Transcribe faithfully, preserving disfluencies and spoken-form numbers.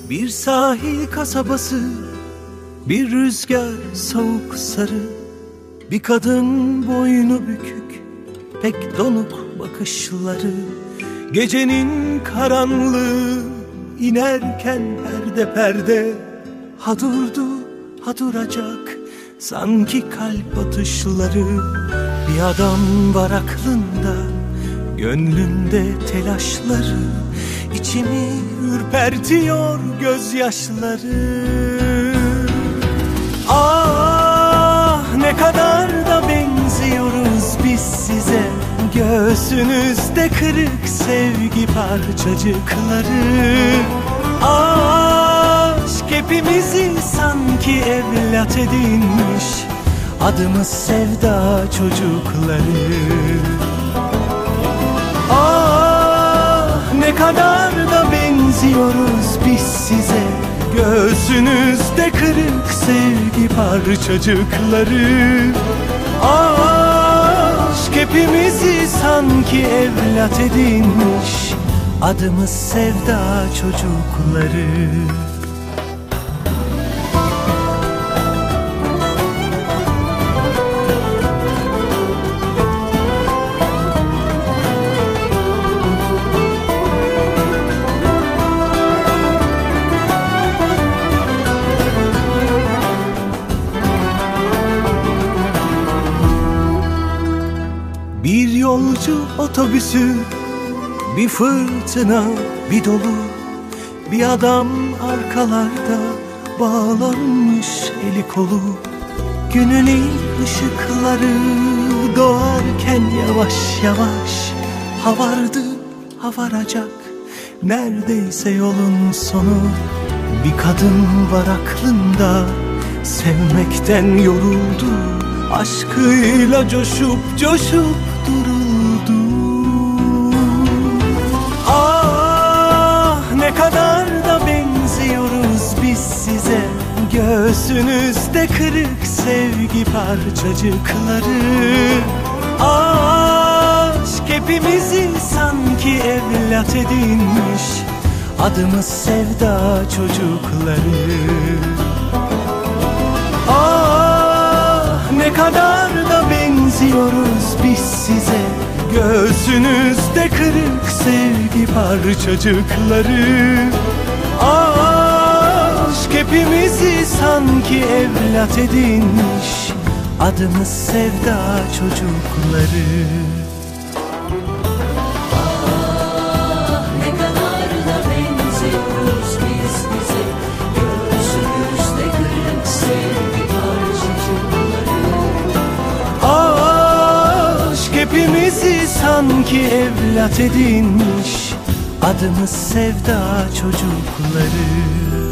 Bir sahil kasabası, bir rüzgar soğuk sarı, bir kadın boynu bükük, pek donuk bakışları. Gecenin karanlığı inerken perde perde, ha durdu ha duracak sanki kalp atışları. Bir adam var aklında, gönlünde telaşları, İçimi ürpertiyor gözyaşları. Ah ne kadar da benziyoruz biz size, göğsünüzde kırık sevgi parçacıkları. Aşk hepimizi sanki evlat edinmiş, adımız sevda çocukları. Ne kadar da benziyoruz biz size, göğsünüzde kırık sevgi parçacıkları. Aşk hepimizi sanki evlat edinmiş, adımız sevda çocukları. Bir yolcu otobüsü, bir fırtına, bir dolu, bir adam arkalarda bağlanmış eli kolu. Günün ilk ışıkları doğarken yavaş yavaş, ha vardı ha varacak neredeyse yolun sonu. Bir kadın var aklında, sevmekten yoruldu, aşkıyla coşup coşup duruldu. Ah ne kadar da benziyoruz biz size, göğsünüzde kırık sevgi parçacıkları. Aşk hepimizi sanki evlat edinmiş, adımız sevda çocukları. Ne kadar da benziyoruz biz size, göğsünüzde kırık sevgi parçacıkları. Aşk hepimizi sanki evlat edinmiş, adımız sevda çocukları. Hepimizi sanki evlat edinmiş, adımız sevda çocukları.